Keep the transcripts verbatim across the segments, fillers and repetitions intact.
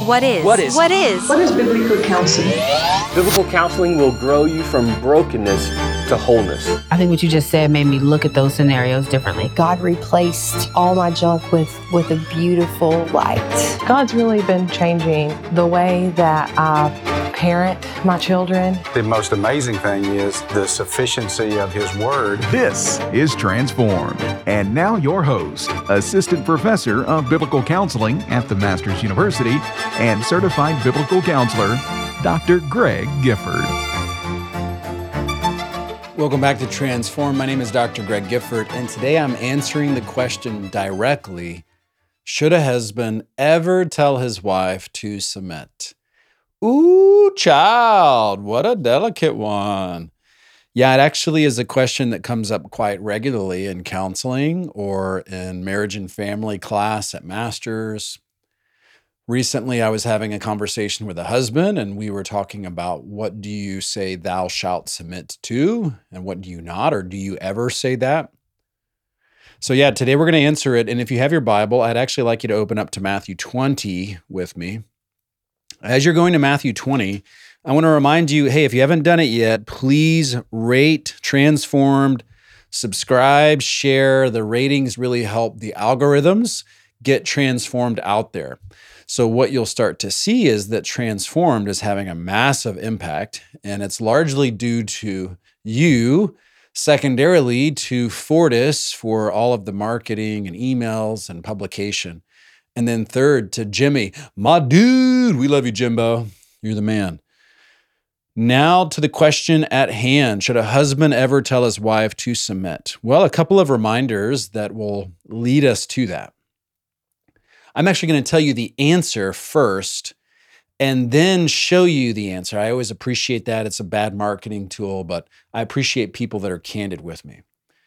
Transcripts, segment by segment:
What is? What is? What is? What is biblical counseling? Biblical counseling will grow you from brokenness to wholeness. I think what you just said made me look at those scenarios differently. God replaced all my junk with, with a beautiful light. God's really been changing the way that I parent my children. The most amazing thing is the sufficiency of His Word. This is Transformed. And now your host, Assistant Professor of Biblical Counseling at the Masters University and Certified Biblical Counselor, Doctor Greg Gifford. Welcome back to Transform. My name is Doctor Greg Gifford, and today I'm answering the question directly, should a husband ever tell his wife to submit? Ooh, child, what a delicate one. Yeah, it actually is a question that comes up quite regularly in counseling or in marriage and family class at Masters. Recently, I was having a conversation with a husband, and we were talking about what do you say thou shalt submit to, and what do you not, or do you ever say that? So yeah, today we're going to answer it. And if you have your Bible, I'd actually like you to open up to Matthew twenty with me. As you're going to Matthew twenty, I want to remind you, hey, if you haven't done it yet, please rate Transformed, subscribe, share. The ratings really help the algorithms get Transformed out there. So what you'll start to see is that Transformed is having a massive impact, and it's largely due to you, secondarily to Fortis for all of the marketing and emails and publication, and then third to Jimmy, my dude. We love you, Jimbo. You're the man. Now to the question at hand. Should a husband ever tell his wife to submit? Well, a couple of reminders that will lead us to that. I'm actually going to tell you the answer first and then show you the answer. I always appreciate that. It's a bad marketing tool, but I appreciate people that are candid with me.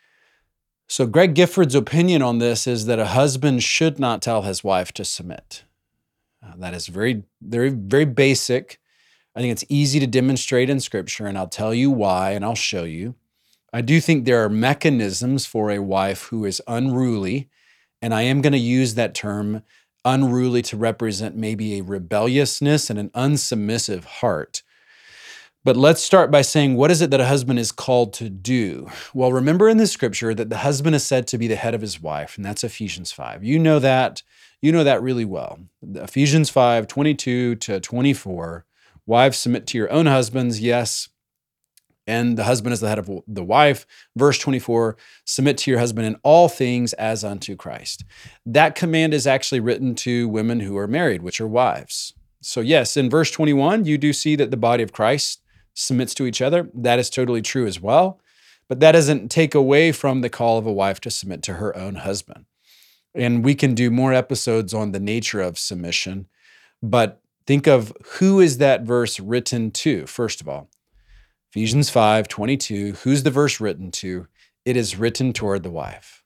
So Greg Gifford's opinion on this is that a husband should not tell his wife to submit. Uh, that is very, very, very basic. I think it's easy to demonstrate in Scripture, and I'll tell you why, and I'll show you. I do think there are mechanisms for a wife who is unruly, and I am going to use that term unruly to represent maybe a rebelliousness and an unsubmissive heart. But let's start by saying, what is it that a husband is called to do? Well, remember in the Scripture that the husband is said to be the head of his wife, and that's Ephesians five. You know that. You know that really well. Ephesians five, twenty-two to twenty-four. Wives, submit to your own husbands, yes. And the husband is the head of the wife. Verse twenty-four, submit to your husband in all things as unto Christ. That command is actually written to women who are married, which are wives. So yes, in verse twenty-one, you do see that the body of Christ submits to each other. That is totally true as well. But that doesn't take away from the call of a wife to submit to her own husband. And we can do more episodes on the nature of submission. But think of who is that verse written to, first of all. Ephesians five, twenty-two, who's the verse written to? It is written toward the wife.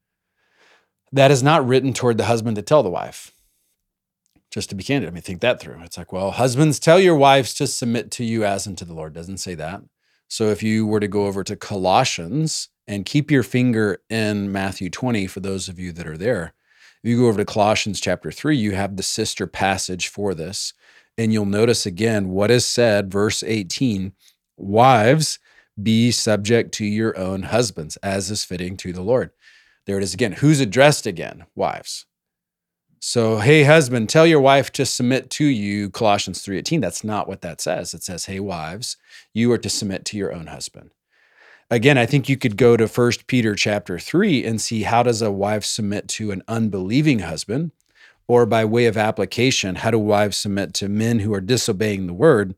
That is not written toward the husband to tell the wife. Just to be candid, I mean, think that through. It's like, well, husbands, tell your wives to submit to you as unto the Lord. It doesn't say that. So if you were to go over to Colossians and keep your finger in Matthew twenty, for those of you that are there, if you go over to Colossians chapter three, you have the sister passage for this. And you'll notice again what is said, verse eighteen, wives, be subject to your own husbands, as is fitting to the Lord. There it is again. Who's addressed again? Wives. So, hey, husband, tell your wife to submit to you, Colossians three eighteen. That's not what that says. It says, hey, wives, you are to submit to your own husband. Again, I think you could go to First Peter chapter three and see how does a wife submit to an unbelieving husband, or by way of application, how do wives submit to men who are disobeying the word?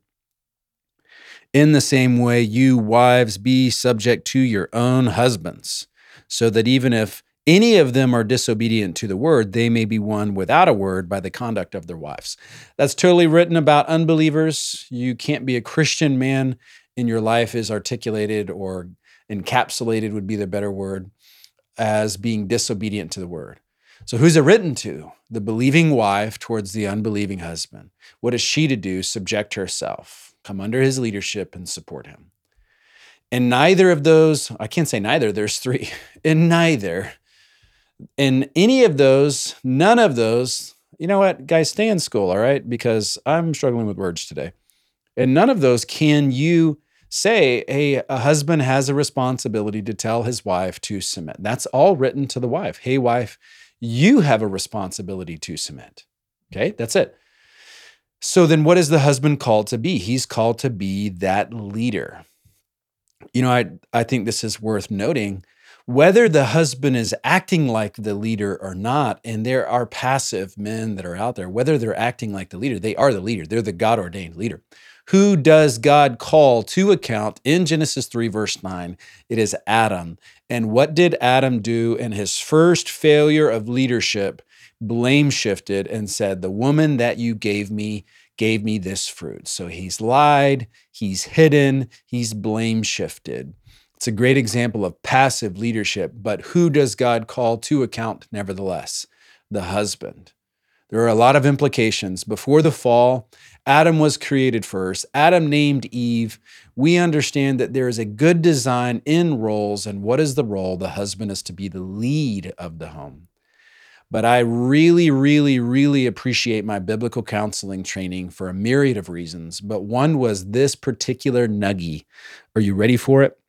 In the same way, you wives be subject to your own husbands, so that even if any of them are disobedient to the word, they may be won without a word by the conduct of their wives. That's totally written about unbelievers. You can't be a Christian man in your life is articulated or encapsulated would be the better word as being disobedient to the word. So who's it written to? The believing wife towards the unbelieving husband. What is she to do? Subject herself, come under his leadership and support him. And neither of those, I can't say neither, there's three. In neither, in any of those, none of those, You know what, guys, stay in school, all right? Because I'm struggling with words today. And none of those can you say, hey, a husband has a responsibility to tell his wife to submit. That's all written to the wife. Hey, wife, you have a responsibility to submit. Okay, that's it. So then what is the husband called to be? He's called to be that leader. You know, I, I think this is worth noting. Whether the husband is acting like the leader or not, and there are passive men that are out there, whether they're acting like the leader, they are the leader. They're the God-ordained leader. Who does God call to account in Genesis three, verse nine? It is Adam. And what did Adam do in his first failure of leadership? Blame shifted and said, the woman that you gave me gave me this fruit. So he's lied, he's hidden, he's blame shifted. It's a great example of passive leadership, but who does God call to account nevertheless? The husband. There are a lot of implications. Before the fall, Adam was created first. Adam named Eve. We understand that there is a good design in roles, and what is the role? The husband is to be the lead of the home. But I really, really, really appreciate my biblical counseling training for a myriad of reasons, but one was this particular nuggie. Are you ready for it?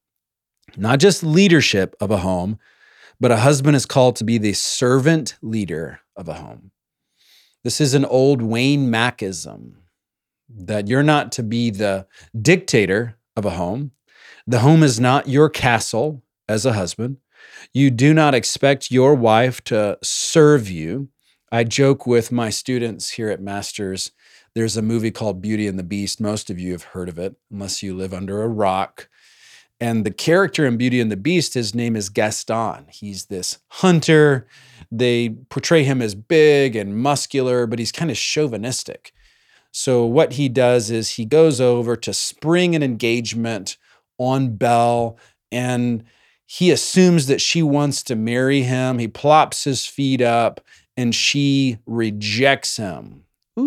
Not just leadership of a home, but a husband is called to be the servant leader of a home. This is an old Wayne Mackism, that you're not to be the dictator of a home. The home is not your castle as a husband. You do not expect your wife to serve you. I joke with my students here at Masters. There's a movie called Beauty and the Beast. Most of you have heard of it, unless you live under a rock. And the character in Beauty and the Beast, his name is Gaston. He's this hunter. They portray him as big and muscular, but he's kind of chauvinistic. So what he does is he goes over to spring an engagement on Belle, and he assumes that she wants to marry him. He plops his feet up, and she rejects him.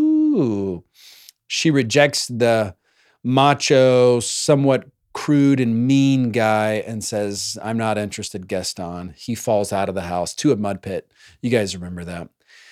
Ooh. She rejects the macho, somewhat crude and mean guy and says, I'm not interested, Gaston. He falls out of the house to a mud pit. You guys remember that.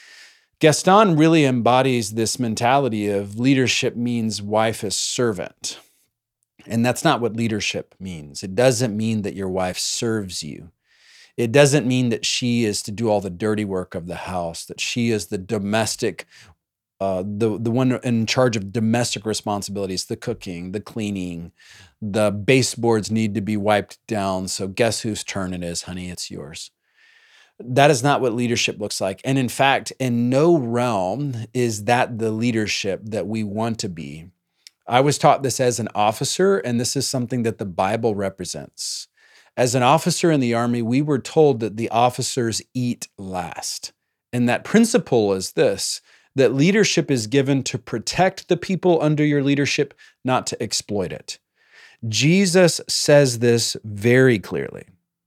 Gaston really embodies this mentality of leadership means wife is servant. And that's not what leadership means. It doesn't mean that your wife serves you. It doesn't mean that she is to do all the dirty work of the house, that she is the domestic Uh, the, the one in charge of domestic responsibilities, the cooking, the cleaning, the baseboards need to be wiped down. So guess whose turn it is, honey? It's yours. That is not what leadership looks like. And in fact, in no realm is that the leadership that we want to be. I was taught this as an officer, and this is something that the Bible represents. As an officer in the Army, we were told that the officers eat last. And that principle is this, that leadership is given to protect the people under your leadership, not to exploit it. Jesus says this very clearly.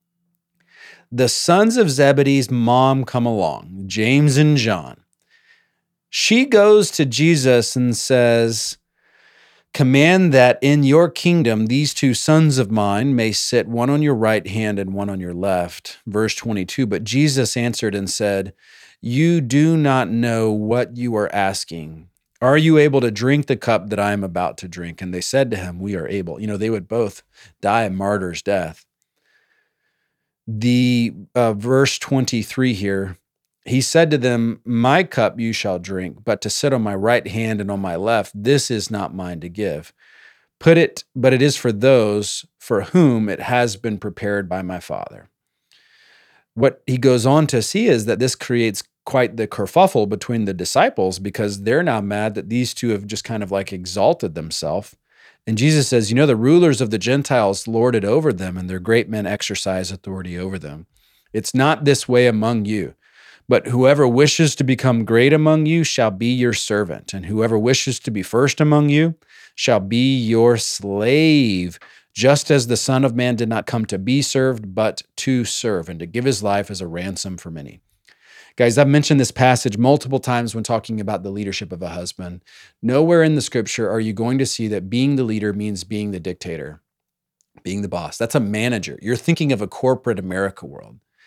The sons of Zebedee's mom come along, James and John. She goes to Jesus and says, command that in your kingdom, these two sons of mine may sit one on your right hand and one on your left. Verse twenty-two, but Jesus answered and said, you do not know what you are asking. Are you able to drink the cup that I am about to drink? And they said to him, we are able. You know, they would both die a martyr's death. The uh, verse twenty-three here, he said to them, my cup you shall drink, but to sit on my right hand and on my left, this is not mine to give. Put it, but it is for those for whom it has been prepared by my Father. What he goes on to see is that this creates quite the kerfuffle between the disciples because they're now mad that these two have just kind of like exalted themselves. And Jesus says, you know, the rulers of the Gentiles lord it over them, and their great men exercise authority over them. It's not this way among you, but whoever wishes to become great among you shall be your servant, and whoever wishes to be first among you shall be your slave, just as the Son of Man did not come to be served, but to serve, and to give his life as a ransom for many. Guys, I've mentioned this passage multiple times when talking about the leadership of a husband. Nowhere in the scripture are you going to see that being the leader means being the dictator, being the boss. That's a manager. You're thinking of a corporate America world.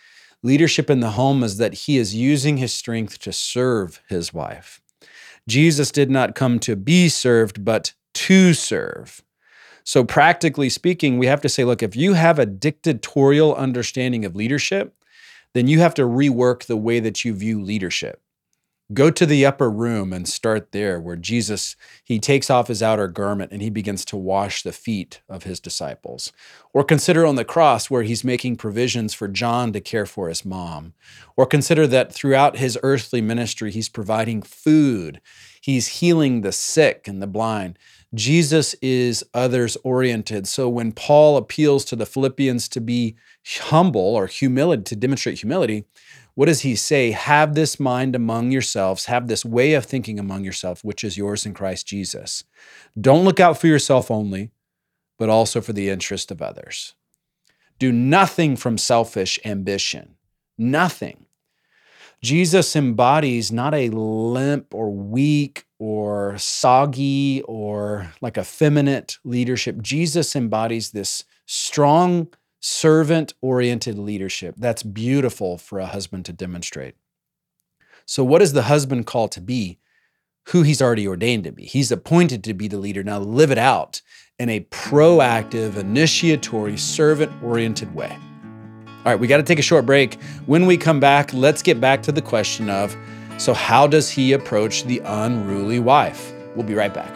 Leadership in the home is that he is using his strength to serve his wife. Jesus did not come to be served, but to serve. So practically speaking, we have to say, look, if you have a dictatorial understanding of leadership, then you have to rework the way that you view leadership. Go to the upper room and start there, where Jesus, he takes off his outer garment and he begins to wash the feet of his disciples. Or consider on the cross where he's making provisions for John to care for his mom. Or consider that throughout his earthly ministry, he's providing food. He's healing the sick and the blind. Jesus is others-oriented. So when Paul appeals to the Philippians to be humble or humility, to demonstrate humility, what does he say? Have this mind among yourselves, have this way of thinking among yourself, which is yours in Christ Jesus. Don't look out for yourself only, but also for the interest of others. Do nothing from selfish ambition, nothing. Jesus embodies not a limp or weak or soggy or like effeminate leadership. Jesus embodies this strong, servant-oriented leadership. That's beautiful for a husband to demonstrate. So what is the husband called to be? Who he's already ordained to be. He's appointed to be the leader. Now live it out in a proactive, initiatory, servant-oriented way. All right, we got to take a short break. When we come back, let's get back to the question of, so how does he approach the unruly wife? We'll be right back.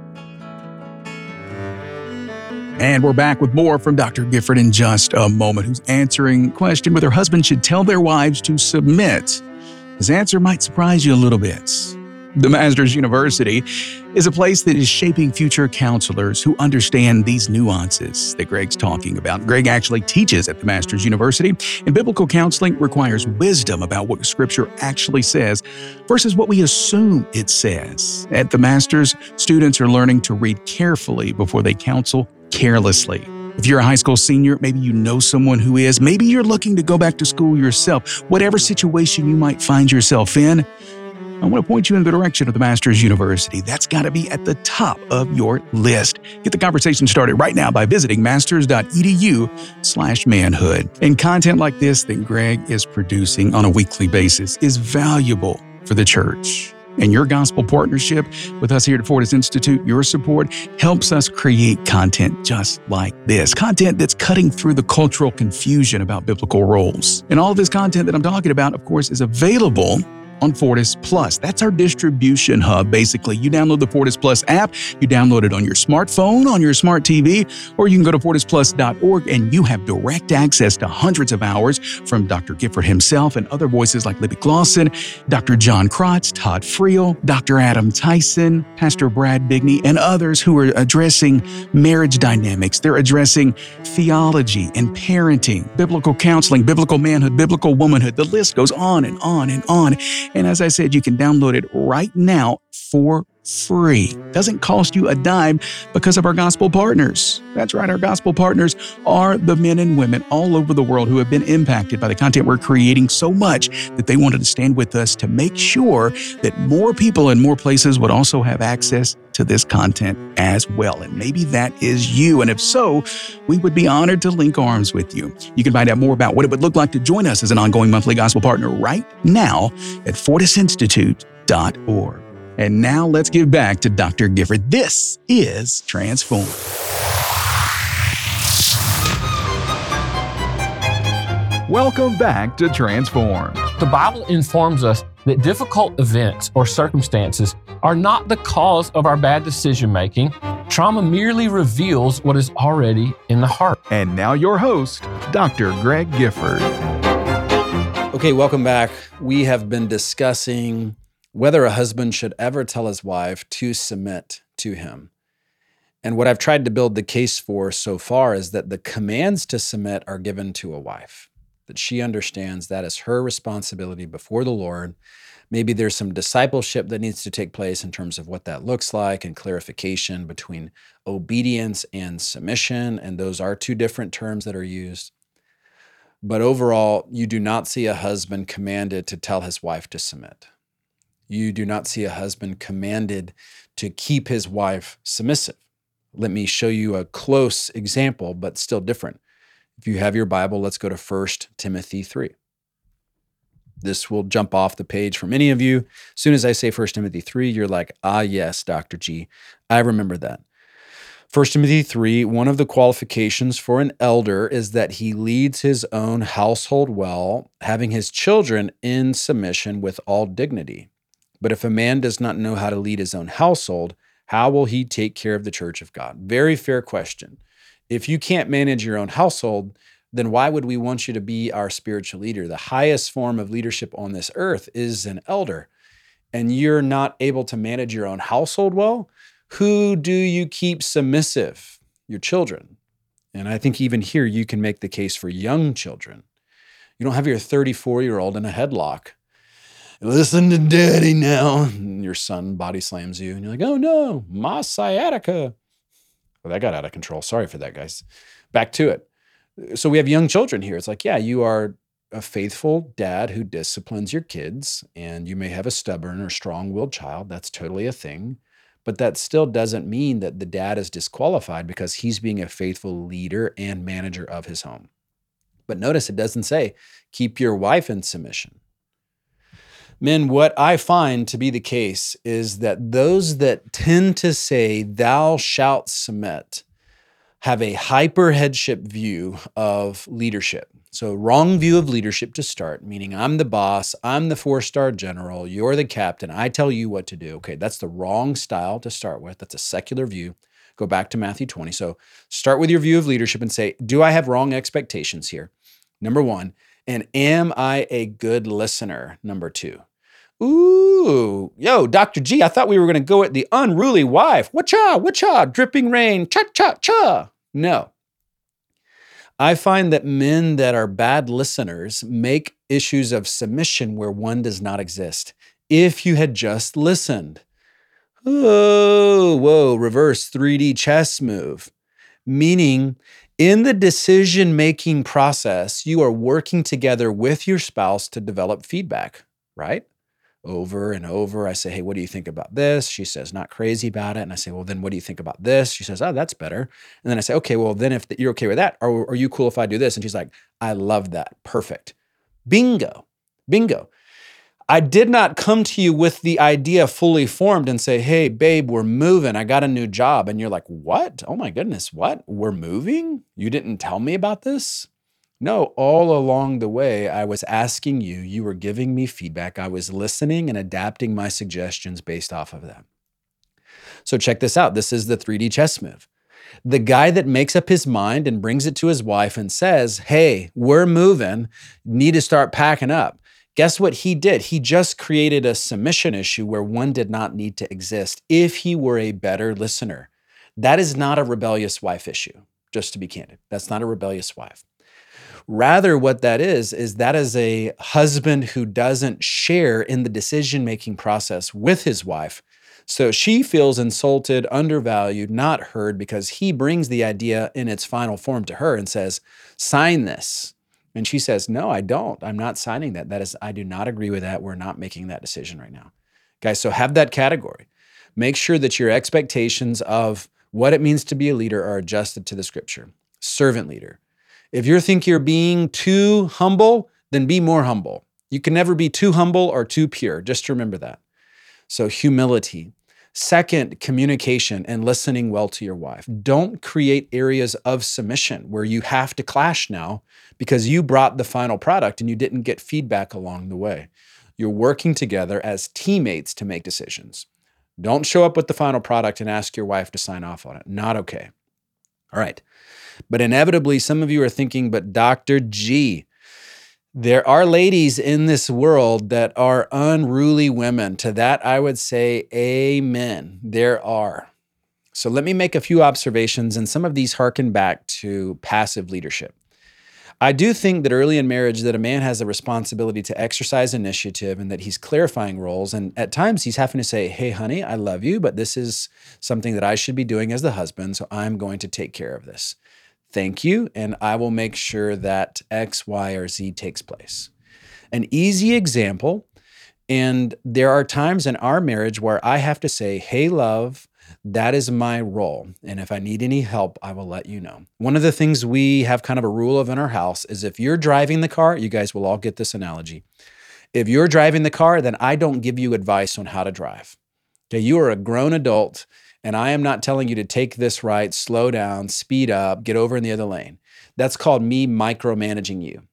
And we're back with more from Doctor Gifford in just a moment, who's answering the question whether husbands should tell their wives to submit. His answer might surprise you a little bit. The Masters University is a place that is shaping future counselors who understand these nuances that Greg's talking about. Greg actually teaches at the Masters University, and biblical counseling requires wisdom about what Scripture actually says versus what we assume it says. At the Masters, students are learning to read carefully before they counsel carelessly. If you're a high school senior, maybe you know someone who is, maybe you're looking to go back to school yourself. Whatever situation you might find yourself in, I want to point you in the direction of the Masters University. That's got to be at the top of your list. Get the conversation started right now by visiting masters.edu slash manhood. And content like this that Greg is producing on a weekly basis is valuable for the church. And your gospel partnership with us here at Fortis Institute, your support helps us create content just like this. Content that's cutting through the cultural confusion about biblical roles. And all of this content that I'm talking about, of course, is available on Fortis Plus. That's our distribution hub, basically. You download the Fortis Plus app, you download it on your smartphone, on your smart T V, or you can go to fortis plus dot org and you have direct access to hundreds of hours from Doctor Gifford himself and other voices like Libby Clausen, Doctor John Krotz, Todd Friel, Doctor Adam Tyson, Pastor Brad Bigney, and others who are addressing marriage dynamics. They're addressing theology and parenting, biblical counseling, biblical manhood, biblical womanhood. The list goes on and on and on. And as I said, you can download it right now for free. Doesn't cost you a dime because of our gospel partners. That's right, our gospel partners are the men and women all over the world who have been impacted by the content we're creating so much that they wanted to stand with us to make sure that more people in more places would also have access to this content as well. And maybe that is you. And if so, we would be honored to link arms with you. You can find out more about what it would look like to join us as an ongoing monthly gospel partner right now at fortis institute dot org. And now let's give back to Doctor Gifford. This is Transform. Welcome back to Transform. The Bible informs us that difficult events or circumstances are not the cause of our bad decision making. Trauma merely reveals what is already in the heart. And now your host, Doctor Greg Gifford. Okay, welcome back. We have been discussing whether a husband should ever tell his wife to submit to him. And what I've tried to build the case for so far is that the commands to submit are given to a wife, that she understands that is her responsibility before the Lord. Maybe there's some discipleship that needs to take place in terms of what that looks like and clarification between obedience and submission, and those are two different terms that are used. But overall, you do not see a husband commanded to tell his wife to submit. You do not see a husband commanded to keep his wife submissive. Let me show you a close example, but still different. If you have your Bible, let's go to First Timothy three. This will jump off the page for many of you. As soon as I say First Timothy three, you're like, ah, yes, Doctor G, I remember that. First Timothy three, one of the qualifications for an elder is that he leads his own household well, having his children in submission with all dignity. But if a man does not know how to lead his own household, how will he take care of the church of God? Very fair question. If you can't manage your own household, then why would we want you to be our spiritual leader? The highest form of leadership on this earth is an elder, and you're not able to manage your own household well. Who do you keep submissive? Your children. And I think even here you can make the case for young children. You don't have your thirty-four-year-old in a headlock. Listen to daddy now. And your son body slams you and you're like, oh no, my sciatica. Well, that got out of control. Sorry for that, guys. Back to it. So we have young children here. It's like, yeah, you are a faithful dad who disciplines your kids, and you may have a stubborn or strong-willed child. That's totally a thing. But that still doesn't mean that the dad is disqualified because he's being a faithful leader and manager of his home. But notice it doesn't say, keep your wife in submission. Men, what I find to be the case is that those that tend to say, thou shalt submit, have a hyper headship view of leadership. So wrong view of leadership to start, meaning I'm the boss, I'm the four-star general, you're the captain, I tell you what to do. Okay, that's the wrong style to start with. That's a secular view. Go back to Matthew twenty. So start with your view of leadership and say, do I have wrong expectations here? Number one, and am I a good listener? Number two. Ooh, yo, Doctor G, I thought we were going to go at the unruly wife. Whatcha, whatcha, dripping rain, cha-cha-cha. No. I find that men that are bad listeners make issues of submission where one does not exist. If you had just listened. Oh, whoa, reverse three D chess move. Meaning, in the decision-making process, you are working together with your spouse to develop feedback, right? Over and over, I say, hey, what do you think about this? She says, not crazy about it. And I say, well, then what do you think about this? She says, oh, that's better. And then I say, okay, well, then if you're okay with that, are, are you cool if I do this? And she's like, I love that. Perfect. Bingo. Bingo. I did not come to you with the idea fully formed and say, hey, babe, we're moving. I got a new job. And you're like, what? Oh my goodness, what? We're moving? You didn't tell me about this? No, all along the way, I was asking you, you were giving me feedback. I was listening and adapting my suggestions based off of that. So check this out. This is the three D chess move. The guy that makes up his mind and brings it to his wife and says, hey, we're moving, need to start packing up. Guess what he did? He just created a submission issue where one did not need to exist if he were a better listener. That is not a rebellious wife issue, just to be candid. That's not a rebellious wife. Rather, what that is, is that is a husband who doesn't share in the decision-making process with his wife. So she feels insulted, undervalued, not heard because he brings the idea in its final form to her and says, sign this. And she says, no, I don't. I'm not signing that. That is, I do not agree with that. We're not making that decision right now. Guys, so have that category. Make sure that your expectations of what it means to be a leader are adjusted to the scripture. Servant leader. If you think you're being too humble, then be more humble. You can never be too humble or too pure. Just remember that. So humility. Second, communication and listening well to your wife. Don't create areas of submission where you have to clash now because you brought the final product and you didn't get feedback along the way. You're working together as teammates to make decisions. Don't show up with the final product and ask your wife to sign off on it. Not okay. All right. But inevitably, some of you are thinking, but Doctor G, there are ladies in this world that are unruly women. To that, I would say amen. There are. So let me make a few observations, and some of these harken back to passive leadership. I do think that early in marriage that a man has a responsibility to exercise initiative and that he's clarifying roles. And at times he's having to say, hey, honey, I love you, but this is something that I should be doing as the husband, so I'm going to take care of this. Thank you, and I will make sure that X, Y, or Z takes place. An easy example, and there are times in our marriage where I have to say, hey, love, that is my role, and if I need any help, I will let you know. One of the things we have kind of a rule of in our house is if you're driving the car, you guys will all get this analogy. If you're driving the car, then I don't give you advice on how to drive. Okay, you are a grown adult, and I am not telling you to take this right, slow down, speed up, get over in the other lane. That's called me micromanaging you.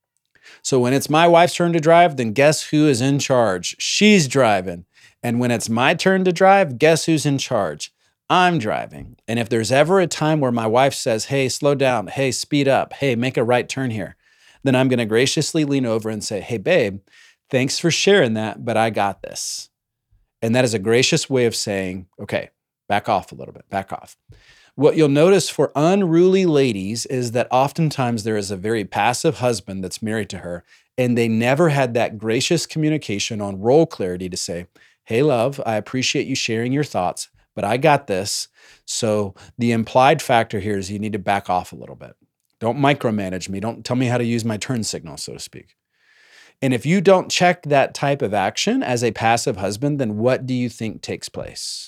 So when it's my wife's turn to drive, then guess who is in charge? She's driving. And when it's my turn to drive, guess who's in charge? I'm driving. And if there's ever a time where my wife says, hey, slow down, hey, speed up, hey, make a right turn here, then I'm going to graciously lean over and say, hey, babe, thanks for sharing that, but I got this. And that is a gracious way of saying, okay, back off a little bit, back off. What you'll notice for unruly ladies is that oftentimes there is a very passive husband that's married to her, and they never had that gracious communication on role clarity to say, hey, love, I appreciate you sharing your thoughts, but I got this. So the implied factor here is you need to back off a little bit. Don't micromanage me. Don't tell me how to use my turn signal, so to speak. And if you don't check that type of action as a passive husband, then what do you think takes place?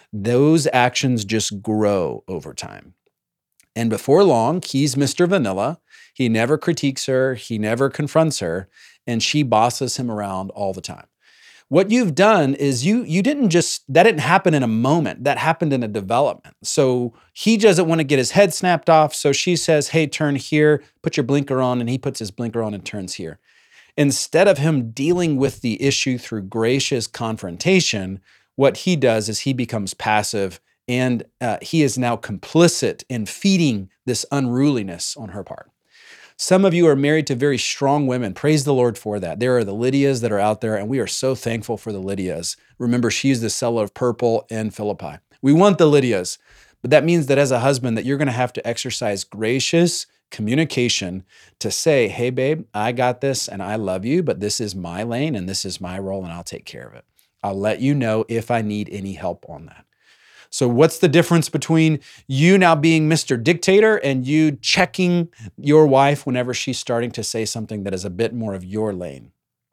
Those actions just grow over time. And before long, he's Mister Vanilla. He never critiques her. He never confronts her. And she bosses him around all the time. What you've done is you you didn't just, that didn't happen in a moment. That happened in a development. So he doesn't want to get his head snapped off. So she says, hey, turn here, put your blinker on. And he puts his blinker on and turns here. Instead of him dealing with the issue through gracious confrontation, what he does is he becomes passive, and uh, he is now complicit in feeding this unruliness on her part. Some of you are married to very strong women. Praise the Lord for that. There are the Lydias that are out there, and we are so thankful for the Lydias. Remember, she's the seller of purple in Philippi. We want the Lydias, but that means that as a husband that you're going to have to exercise gracious communication to say, hey, babe, I got this, and I love you, but this is my lane, and this is my role, and I'll take care of it. I'll let you know if I need any help on that. So what's the difference between you now being Mister Dictator and you checking your wife whenever she's starting to say something that is a bit more of your lane?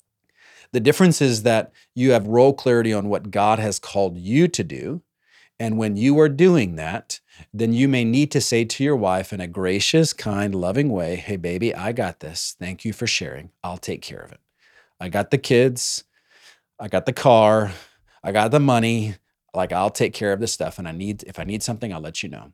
The difference is that you have role clarity on what God has called you to do. And when you are doing that, then you may need to say to your wife in a gracious, kind, loving way, hey, baby, I got this. Thank you for sharing. I'll take care of it. I got the kids. I got the car, I got the money, like I'll take care of this stuff. And I need, if I need something, I'll let you know.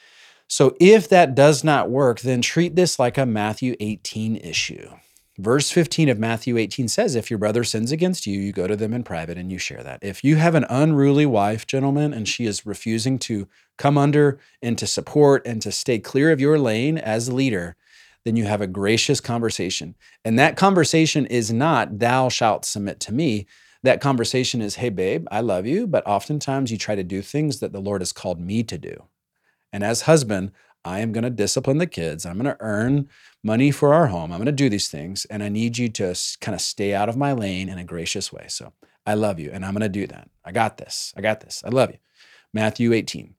So if that does not work, then treat this like a Matthew eighteen issue. Verse fifteen of Matthew eighteen says, if your brother sins against you, you go to them in private and you share that. If you have an unruly wife, gentlemen, and she is refusing to come under and to support and to stay clear of your lane as a leader, then you have a gracious conversation. And that conversation is not, thou shalt submit to me. That conversation is, hey, babe, I love you, but oftentimes you try to do things that the Lord has called me to do. And as husband, I am going to discipline the kids. I'm going to earn money for our home. I'm going to do these things, and I need you to kind of stay out of my lane in a gracious way. So I love you, and I'm going to do that. I got this. I got this. I love you. Matthew eighteen.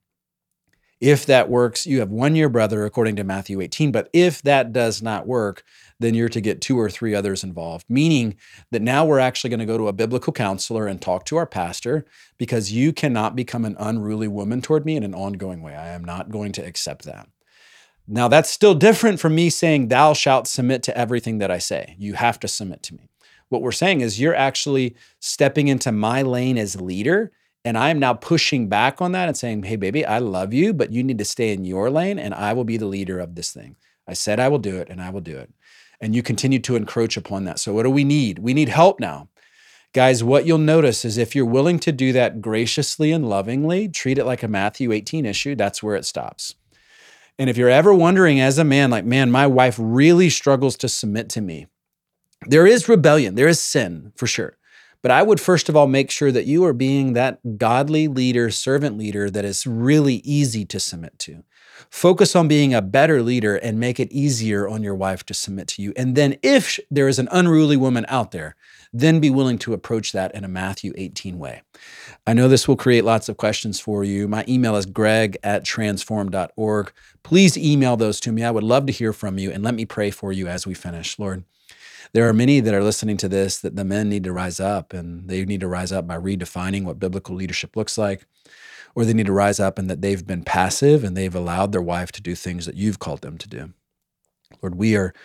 If that works, you have one year brother according to Matthew eighteen. But if that does not work, then you're to get two or three others involved, meaning that now we're actually going to go to a biblical counselor and talk to our pastor, because you cannot become an unruly woman toward me in an ongoing way. I am not going to accept that. Now, that's still different from me saying, thou shalt submit to everything that I say. You have to submit to me. What we're saying is you're actually stepping into my lane as leader, and I am now pushing back on that and saying, hey, baby, I love you, but you need to stay in your lane, and I will be the leader of this thing. I said I will do it, and I will do it. And you continue to encroach upon that. So what do we need? We need help now. Guys, what you'll notice is if you're willing to do that graciously and lovingly, treat it like a Matthew eighteen issue, that's where it stops. And if you're ever wondering as a man, like, man, my wife really struggles to submit to me, there is rebellion, there is sin for sure. But I would first of all make sure that you are being that godly leader, servant leader that is really easy to submit to. Focus on being a better leader and make it easier on your wife to submit to you. And then if there is an unruly woman out there, then be willing to approach that in a Matthew eighteen way. I know this will create lots of questions for you. My email is greg at transform dot org. Please email those to me. I would love to hear from you, and let me pray for you as we finish. Lord, there are many that are listening to this that the men need to rise up, and they need to rise up by redefining what biblical leadership looks like, or they need to rise up and that they've been passive and they've allowed their wife to do things that you've called them to do. Lord, we are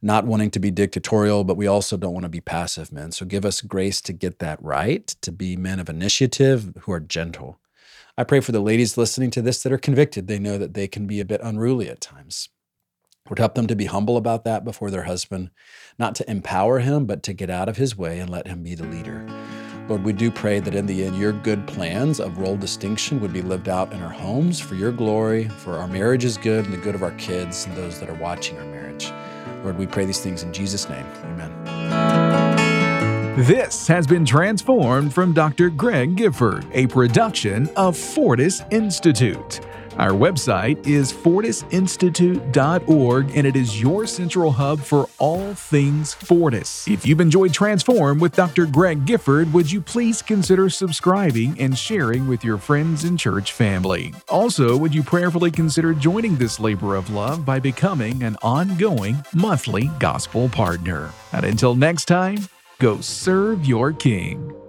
not wanting to be dictatorial, but we also don't want to be passive men. So give us grace to get that right, to be men of initiative who are gentle. I pray for the ladies listening to this that are convicted. They know that they can be a bit unruly at times. Lord, help them to be humble about that before their husband, not to empower him, but to get out of his way and let him be the leader. Lord, we do pray that in the end, your good plans of role distinction would be lived out in our homes for your glory, for our marriage's good and the good of our kids and those that are watching our marriage. Lord, we pray these things in Jesus' name. Amen. This has been Transformed from Doctor Greg Gifford, a production of Fortis Institute. Our website is fortis institute dot org, and it is your central hub for all things Fortis. If you've enjoyed Transform with Doctor Greg Gifford, would you please consider subscribing and sharing with your friends and church family? Also, would you prayerfully consider joining this labor of love by becoming an ongoing monthly gospel partner? And until next time, go serve your King.